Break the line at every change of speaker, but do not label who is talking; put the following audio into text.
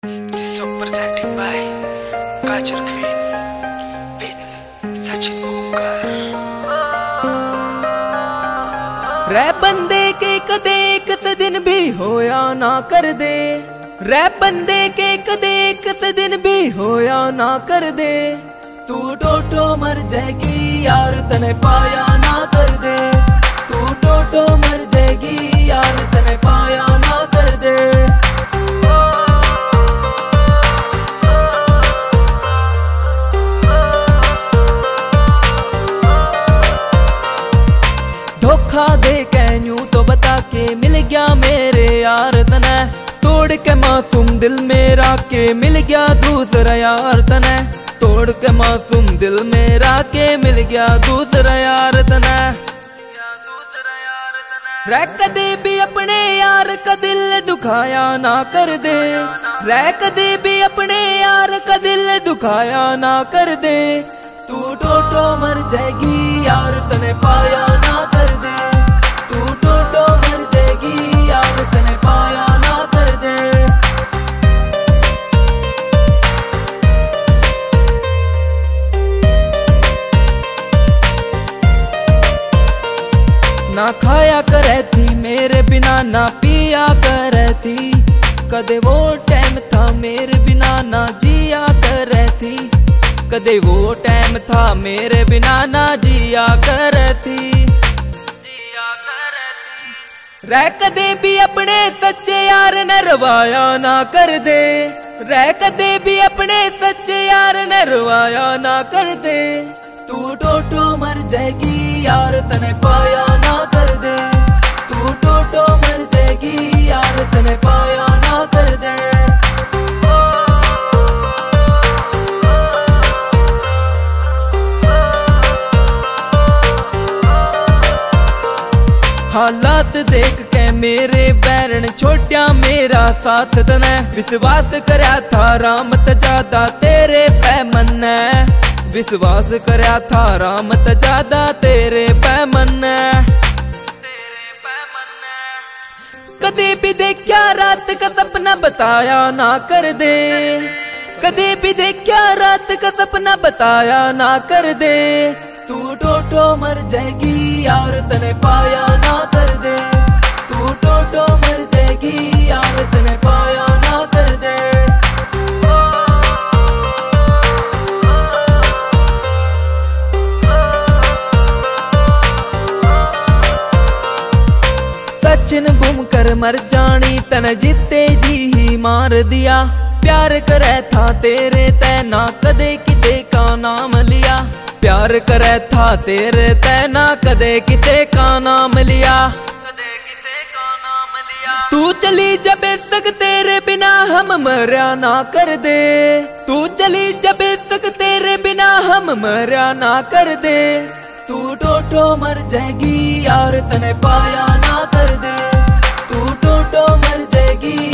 So presenting by Kajal Queen with Sachin Bhukar।
रै बंदे के कदे कित दिन भी होया ना कर दे, रै बंदे के कदे कित दिन भी होया ना कर दे। तू टोटो मर जाएगी यार तने पाया ना कर दे, तू टोटो मर जाएगी यार तने पाया ना कर दे। धोखा दे कैन्यू तो बता के मिल गया मेरे यार तने, तोड़ के मासूम दिल मेरा के मिल गया दूसरा यार तने, तोड़ के मासूम दिल मेरा के मिल गया दूसरा यार तने। रै कदे भी अपने यार का दिल दुखाया ना कर दे, रै कदे भी अपने यार का दिल दुखाया ना कर दे। तू टोटो मर जाएगी यार तने पाया ना कर दे, तू टोटो मर जाएगी यार तने पाया ना कर दे। ना खाया करे थी मेरे बिना, ना पिया करे थी, कदे वो टाइम था मेरे बिना ना जिया करे थी, कदे वो टाइम था मेरे बिना ना जिया कर थी। रै कदे भी अपने सच्चे यार न रवाया ना कर दे, रै कदे भी अपने सच्चे यार न रवाया ना कर दे। तू टोटो मर जाएगी यार तने पाया ना कर दे, तू टोटो मर जाएगी यार तने पाया ना कर दे। हालात देख के मेरे बैरन छोटिया मेरा साथ तने, विश्वास करया था राम ज्यादा तेरे पे मन्ने, विश्वास करया था राम ज्यादा तेरे पे मन्ने। कदे भी देखा रात का सपना बताया ना कर दे, कदे भी देखा रात का सपना बताया ना कर दे। तू टोटो मर जाएगी यार तने पाया ना कर दे, तू टोटो मर जाएगी यार तने पाया ना कर दे। सचिन घूम कर मर जानी तने जीते जी ही मार दिया, प्यार करे था तेरे तैना कदे किते का नाम लिया, प्यार करे था तेरे तैना कदे किते का नाम लिया, कदे किते का नाम लिया। तू चली जब तक तेरे बिना हम मर्या ना कर दे, तू चली जब तक तेरे बिना हम मर्या ना कर दे। तू टोटो मर जाएगी यार तने पाया ना कर दे, तू टोटो मर जाएगी